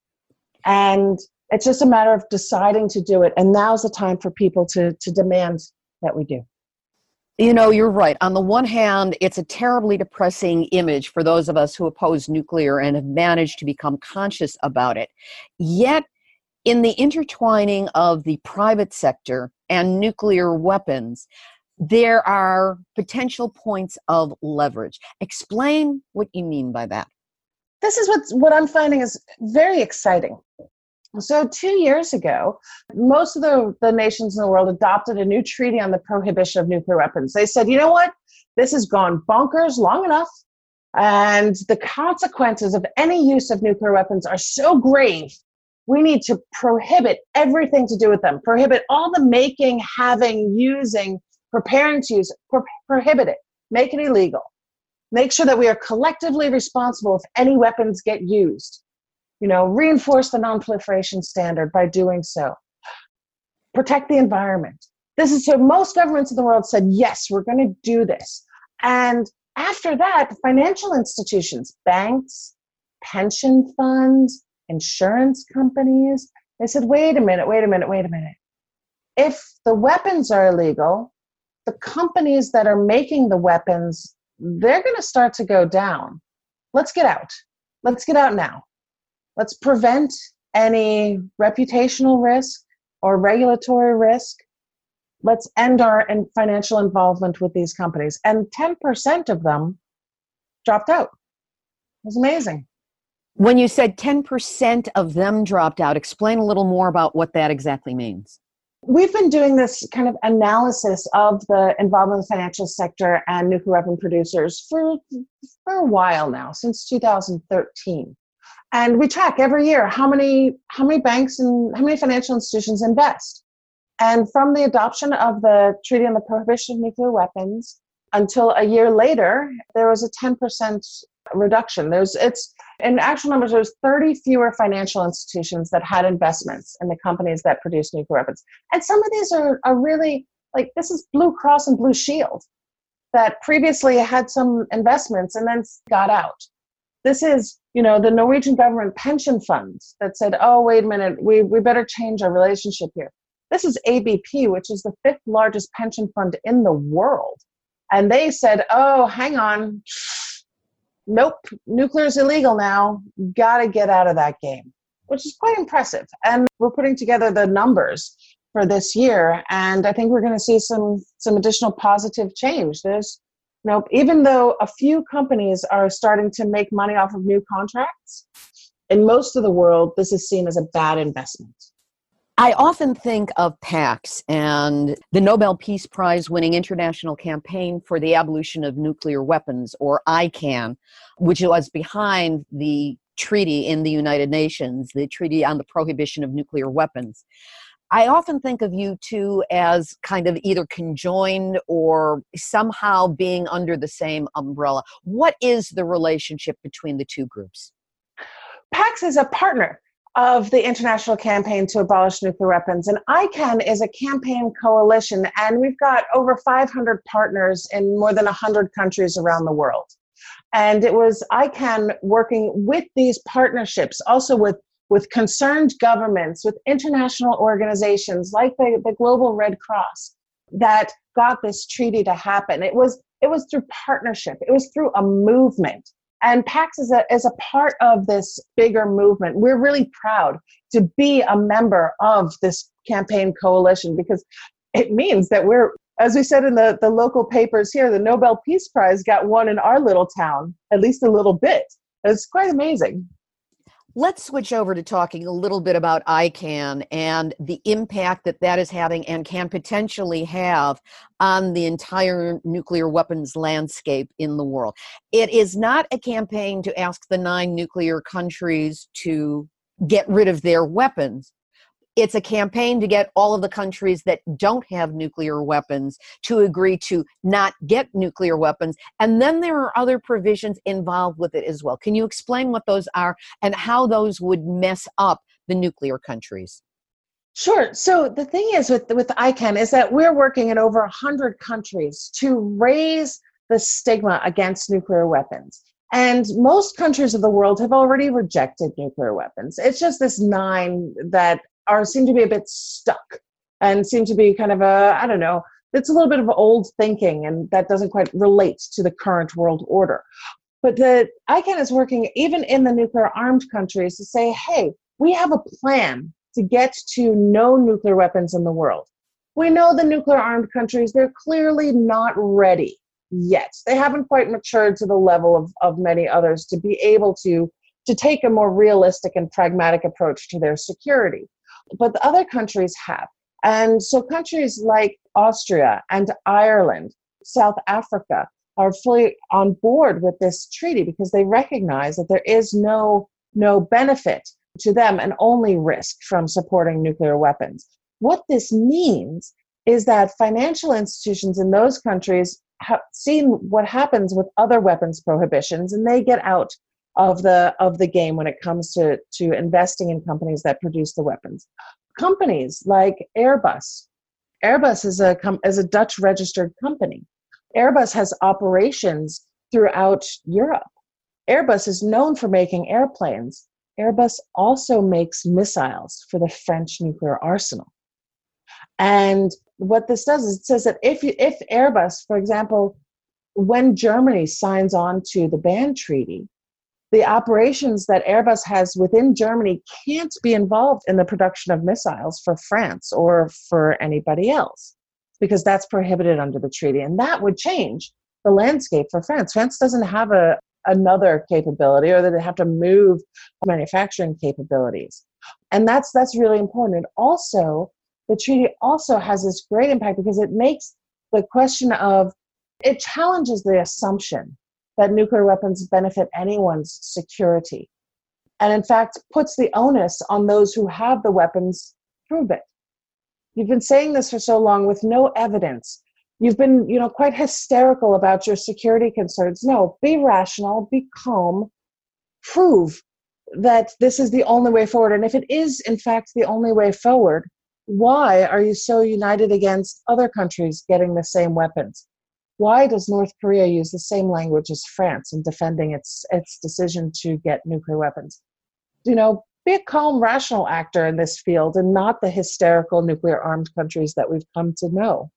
And it's just a matter of deciding to do it. And now's the time for people to, to demand that we do. You know, you're right. On the one hand, it's a terribly depressing image for those of us who oppose nuclear and have managed to become conscious about it. Yet, in the intertwining of the private sector and nuclear weapons, there are potential points of leverage. Explain what you mean by that. This is what's, what I'm finding is very exciting. So two years ago, most of the, the nations in the world adopted a new treaty on the prohibition of nuclear weapons. They said, you know what? This has gone bonkers long enough, and the consequences of any use of nuclear weapons are so grave, we need to prohibit everything to do with them, prohibit all the making, having, using, preparing to use, pro- prohibit it, make it illegal. Make sure that we are collectively responsible if any weapons get used. You know, reinforce the non-proliferation standard by doing so. Protect the environment. This is so most governments in the world said, yes, we're going to do this. And after that, financial institutions, banks, pension funds, insurance companies, they said, wait a minute, wait a minute, wait a minute. If the weapons are illegal, the companies that are making the weapons, they're going to start to go down. Let's get out. Let's get out now. Let's prevent any reputational risk or regulatory risk. Let's end our financial involvement with these companies. And ten percent of them dropped out. It was amazing. When you said ten percent of them dropped out, explain a little more about what that exactly means. We've been doing this kind of analysis of the involvement of the financial sector and nuclear weapon producers for, for a while now, since two thousand thirteen. And we track every year how many how many banks and how many financial institutions invest. And from the adoption of the Treaty on the Prohibition of Nuclear Weapons until a year later, there was a ten percent reduction. There's it's in actual numbers, there's thirty fewer financial institutions that had investments in the companies that produce nuclear weapons. And some of these are, are really like, this is Blue Cross and Blue Shield that previously had some investments and then got out. This is, you know, the Norwegian government pension funds that said, oh, wait a minute, we, we better change our relationship here. This is A B P, which is the fifth largest pension fund in the world. And they said, oh, hang on. Nope, nuclear is illegal now. Got to get out of that game, which is quite impressive. And we're putting together the numbers for this year. And I think we're going to see some, some additional positive change. There's Nope. Even though a few companies are starting to make money off of new contracts, in most of the world, this is seen as a bad investment. I often think of PAX and the Nobel Peace Prize winning International Campaign for the Abolition of Nuclear Weapons, or I CAN, which was behind the treaty in the United Nations, the Treaty on the Prohibition of Nuclear Weapons. I often think of you two as kind of either conjoined or somehow being under the same umbrella. What is the relationship between the two groups? PAX is a partner of the International Campaign to Abolish Nuclear Weapons, and I CAN is a campaign coalition, and we've got over five hundred partners in more than one hundred countries around the world. And it was I CAN working with these partnerships, also with with concerned governments, with international organizations like the, the Global Red Cross, that got this treaty to happen. It was it was through partnership. It was through a movement. And PAX is a, is a part of this bigger movement. We're really proud to be a member of this campaign coalition because it means that we're as we said in the, the local papers here, the Nobel Peace Prize got won in our little town, at least a little bit. It's quite amazing. Let's switch over to talking a little bit about ICAN and the impact that that is having and can potentially have on the entire nuclear weapons landscape in the world. It is not a campaign to ask the nine nuclear countries to get rid of their weapons. It's a campaign to get all of the countries that don't have nuclear weapons to agree to not get nuclear weapons. And then there are other provisions involved with it as well. Can you explain what those are and how those would mess up the nuclear countries? Sure. So the thing is with, with ICAN is that we're working in over one hundred countries to raise the stigma against nuclear weapons. And most countries of the world have already rejected nuclear weapons. It's just this nine that are seem to be a bit stuck and seem to be kind of a, I don't know, it's a little bit of old thinking, and that doesn't quite relate to the current world order. But the ICAN is working even in the nuclear armed countries to say, hey, we have a plan to get to no nuclear weapons in the world. We know the nuclear armed countries, they're clearly not ready yet. They haven't quite matured to the level of, of many others to be able to, to take a more realistic and pragmatic approach to their security. But the other countries have. And so countries like Austria and Ireland, South Africa, are fully on board with this treaty because they recognize that there is no, no benefit to them and only risk from supporting nuclear weapons. What this means is that financial institutions in those countries have seen what happens with other weapons prohibitions, and they get out of the of the game when it comes to, to investing in companies that produce the weapons. Companies like Airbus. Airbus is a com- is a Dutch registered company. Airbus has operations throughout Europe. Airbus is known for making airplanes. Airbus also makes missiles for the French nuclear arsenal. And what this does is it says that if you, if Airbus, for example, when Germany signs on to the ban treaty, the operations that Airbus has within Germany can't be involved in the production of missiles for France or for anybody else, because that's prohibited under the treaty. And that would change the landscape for France. France doesn't have a another capability, or that they have to move manufacturing capabilities. And that's that's really important. And also, the treaty also has this great impact because it makes the question of, it challenges the assumption that nuclear weapons benefit anyone's security. And in fact, puts the onus on those who have the weapons to prove it. You've been saying this for so long with no evidence. You've been, you know, quite hysterical about your security concerns. No, be rational, be calm, prove that this is the only way forward. And if it is, in fact, the only way forward, why are you so united against other countries getting the same weapons? Why does North Korea use the same language as France in defending its its decision to get nuclear weapons? You know, be a calm, rational actor in this field and not the hysterical nuclear-armed countries that we've come to know.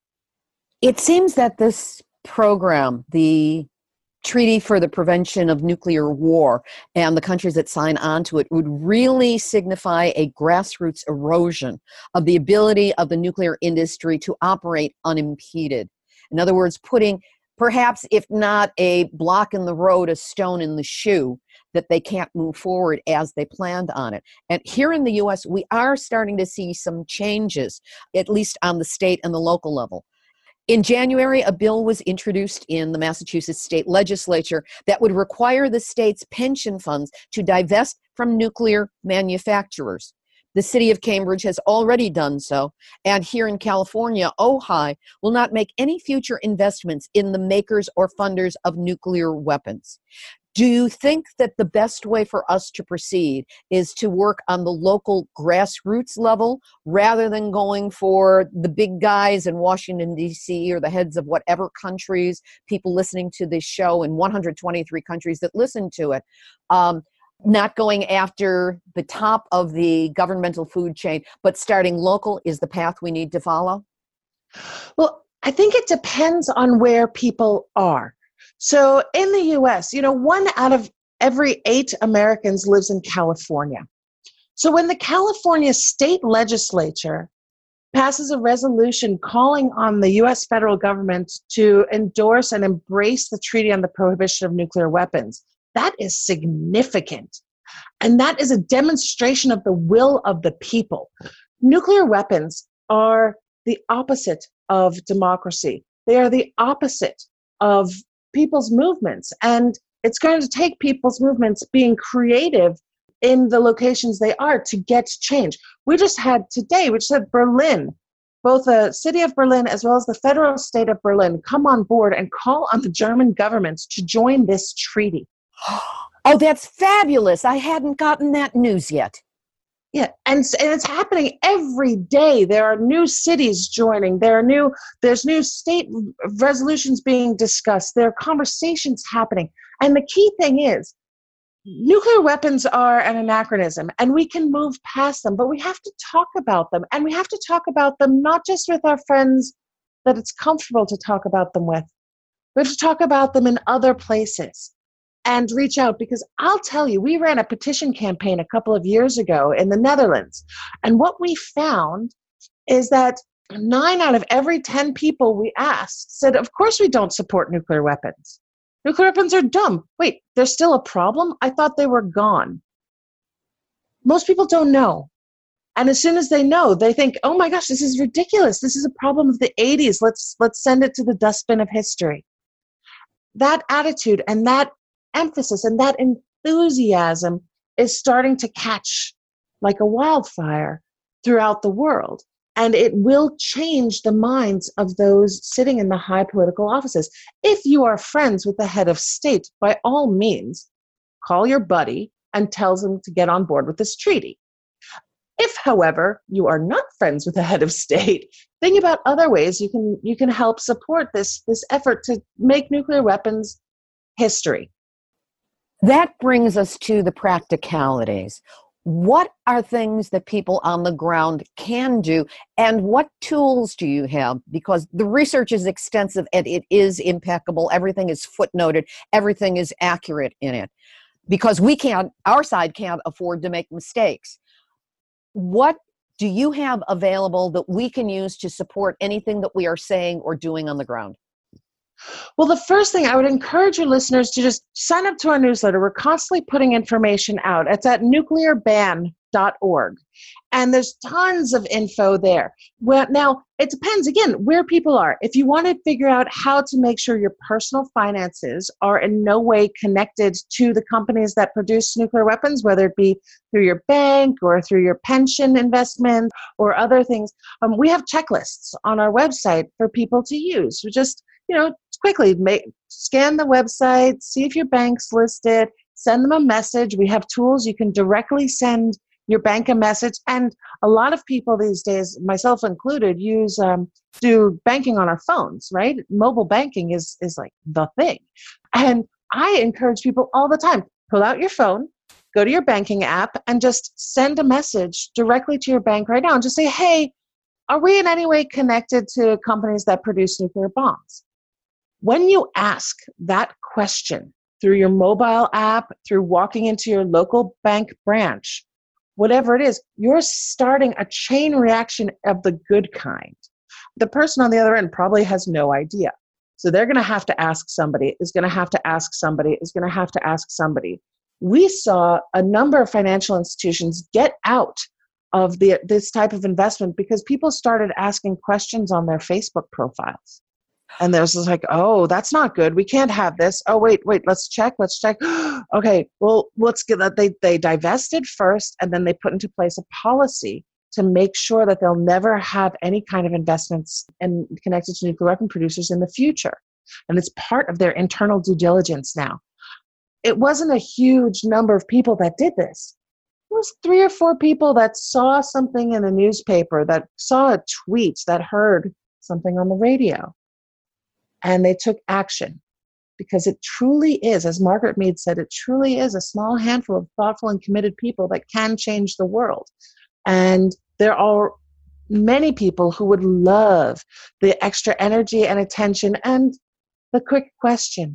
It seems that this program, the Treaty for the Prevention of Nuclear War, and the countries that sign on to it would really signify a grassroots erosion of the ability of the nuclear industry to operate unimpeded. In other words, putting perhaps, if not a block in the road, a stone in the shoe, that they can't move forward as they planned on it. And here in the U S, we are starting to see some changes, at least on the state and the local level. In January, a bill was introduced in the Massachusetts state legislature that would require the state's pension funds to divest from nuclear manufacturers. The city of Cambridge has already done so, and here in California, Ojai will not make any future investments in the makers or funders of nuclear weapons. Do you think that the best way for us to proceed is to work on the local grassroots level rather than going for the big guys in Washington, D C, or the heads of whatever countries, people listening to this show in one hundred twenty-three countries that listen to it, um, not going after the top of the governmental food chain, but starting local is the path we need to follow? Well, I think it depends on where people are. So in the U S, you know, one out of every eight Americans lives in California. So when the California state legislature passes a resolution calling on the U S federal government to endorse and embrace the Treaty on the Prohibition of Nuclear Weapons. That is significant. And that is a demonstration of the will of the people. Nuclear weapons are the opposite of democracy. They are the opposite of people's movements. And it's going to take people's movements being creative in the locations they are to get change. We just had today, which said Berlin, both the city of Berlin as well as the federal state of Berlin, come on board and call on the German government to join this treaty. Oh, that's fabulous. I hadn't gotten that news yet. Yeah, and, and it's happening every day. There are new cities joining. There are new, there's new state resolutions being discussed. There are conversations happening. And the key thing is, nuclear weapons are an anachronism, and we can move past them, but we have to talk about them. And we have to talk about them not just with our friends that it's comfortable to talk about them with. We have to talk about them in other places and reach out, because I'll tell you, we ran a petition campaign a couple of years ago in the Netherlands. And what we found is that nine out of every ten people we asked said, of course we don't support nuclear weapons. Nuclear weapons are dumb. Wait, there's still a problem? I thought they were gone. Most people don't know. And as soon as they know, they think, oh my gosh, this is ridiculous. This is a problem of the eighties. Let's, let's send it to the dustbin of history. That attitude and that emphasis and that enthusiasm is starting to catch like a wildfire throughout the world. And it will change the minds of those sitting in the high political offices. If you are friends with the head of state, by all means, call your buddy and tell them to get on board with this treaty. If, however, you are not friends with the head of state, think about other ways you can you can help support this, this effort to make nuclear weapons history. That brings us to the practicalities. What are things that people on the ground can do, and what tools do you have? Because the research is extensive and it is impeccable. Everything is footnoted. Everything is accurate in it. Because we can't, our side can't afford to make mistakes. What do you have available that we can use to support anything that we are saying or doing on the ground? Well, the first thing I would encourage your listeners to just sign up to our newsletter. We're constantly putting information out. It's at nuclear ban dot org. And there's tons of info there. Well, now, it depends, again, where people are. If you want to figure out how to make sure your personal finances are in no way connected to the companies that produce nuclear weapons, whether it be through your bank or through your pension investment or other things, um, we have checklists on our website for people to use. We just, you know, quickly make, scan the website, see if your bank's listed, send them a message. We have tools. You can directly send your bank a message. And a lot of people these days, myself included, use um, do banking on our phones, right? Mobile banking is, is like the thing. And I encourage people all the time, pull out your phone, go to your banking app, and just send a message directly to your bank right now and just say, hey, are we in any way connected to companies that produce nuclear bombs? When you ask that question through your mobile app, through walking into your local bank branch, whatever it is, you're starting a chain reaction of the good kind. The person on the other end probably has no idea. So they're going to have to ask somebody, is going to have to ask somebody, is going to have to ask somebody. We saw a number of financial institutions get out of the, this type of investment because people started asking questions on their Facebook profiles. And there's this like, oh, that's not good. We can't have this. Oh, wait, wait, let's check, let's check. Okay, well, let's get that. They, they divested first, and then they put into place a policy to make sure that they'll never have any kind of investments in, connected to nuclear weapon producers in the future. And it's part of their internal due diligence now. It wasn't a huge number of people that did this. It was three or four people that saw something in the newspaper, that saw a tweet, that heard something on the radio. And they took action, because it truly is, as Margaret Mead said, it truly is a small handful of thoughtful and committed people that can change the world. And there are many people who would love the extra energy and attention and the quick question.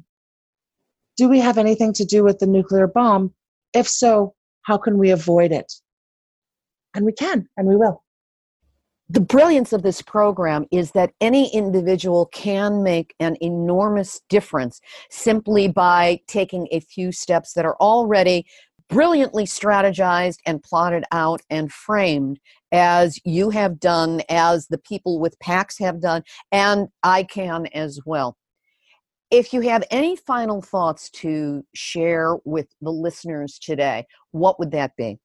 Do we have anything to do with the nuclear bomb? If so, how can we avoid it? And we can, and we will. The brilliance of this program is that any individual can make an enormous difference simply by taking a few steps that are already brilliantly strategized and plotted out and framed, as you have done, as the people with PACS have done, and I can as well. If you have any final thoughts to share with the listeners today, what would that be?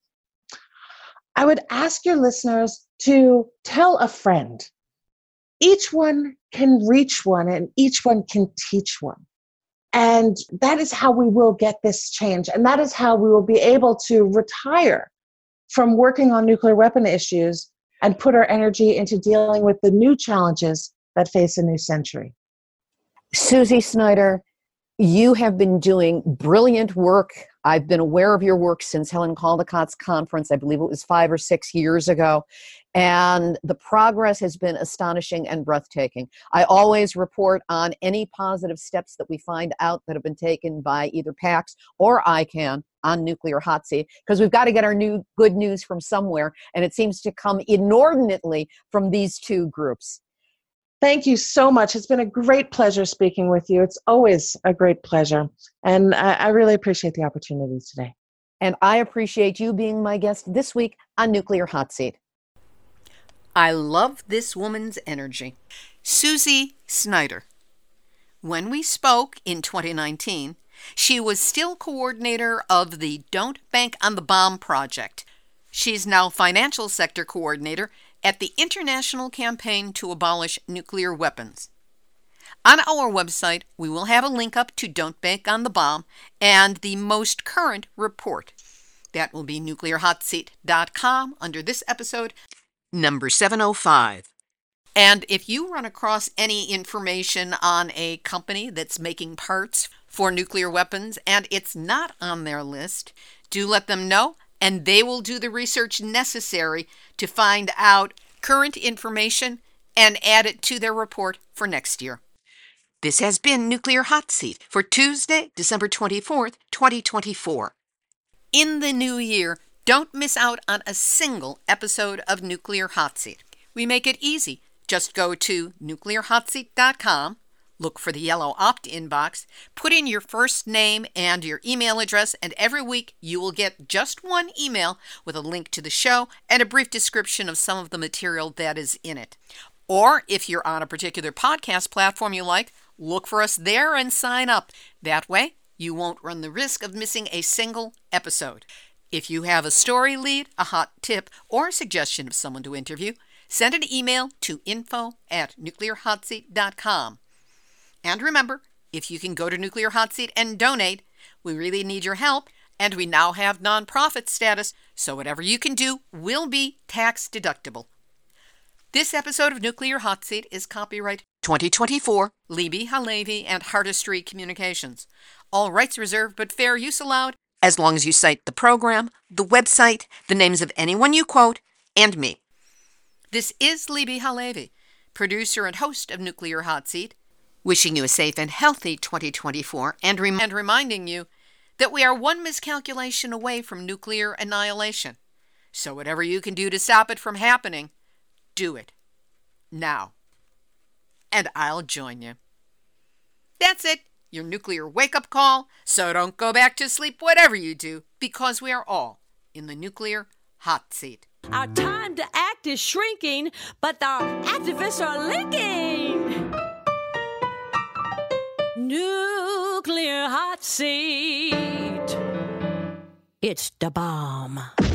I would ask your listeners to tell a friend. Each one can reach one and each one can teach one. And that is how we will get this change. And that is how we will be able to retire from working on nuclear weapon issues and put our energy into dealing with the new challenges that face a new century. Susie Snyder, you have been doing brilliant work. I've been aware of your work since Helen Caldicott's conference. I believe it was five or six years ago. And the progress has been astonishing and breathtaking. I always report on any positive steps that we find out that have been taken by either PACS or I CAN on Nuclear Hot Seat, because we've got to get our new good news from somewhere, and it seems to come inordinately from these two groups. Thank you so much. It's been a great pleasure speaking with you. It's always a great pleasure. And I, I really appreciate the opportunity today. And I appreciate you being my guest this week on Nuclear Hot Seat. I love this woman's energy. Susie Snyder. When we spoke in twenty nineteen, she was still coordinator of the Don't Bank on the Bomb project. She's now financial sector coordinator at the International Campaign to Abolish Nuclear Weapons. On our website, we will have a link up to Don't Bank on the Bomb and the most current report. That will be nuclear hot seat dot com under this episode, number seven oh five. And if you run across any information on a company that's making parts for nuclear weapons and it's not on their list, do let them know, and they will do the research necessary to find out current information and add it to their report for next year. This has been Nuclear Hot Seat for Tuesday, December twenty-fourth, twenty twenty-four. In the new year, don't miss out on a single episode of Nuclear Hot Seat. We make it easy. Just go to nuclear hot seat dot com, look for the yellow opt-in box, put in your first name and your email address, and every week you will get just one email with a link to the show and a brief description of some of the material that is in it. Or if you're on a particular podcast platform you like, look for us there and sign up. That way, you won't run the risk of missing a single episode. If you have a story lead, a hot tip, or a suggestion of someone to interview, send an email to info at nuclear hot seat dot com. And remember, if you can go to Nuclear Hot Seat and donate, we really need your help, and we now have nonprofit status, so whatever you can do will be tax deductible. This episode of Nuclear Hot Seat is copyright twenty twenty-four, Libby Halevi and Heartistry Communications. All rights reserved, but fair use allowed, as long as you cite the program, the website, the names of anyone you quote, and me. This is Libby Halevi, producer and host of Nuclear Hot Seat, wishing you a safe and healthy twenty twenty-four and, rem- and reminding you that we are one miscalculation away from nuclear annihilation. So whatever you can do to stop it from happening, do it. Now. And I'll join you. That's it, your nuclear wake-up call, so don't go back to sleep whatever you do, because we are all in the Nuclear Hot Seat. Our time to act is shrinking, but our activists are linking. Nuclear Hot Seat. It's the bomb.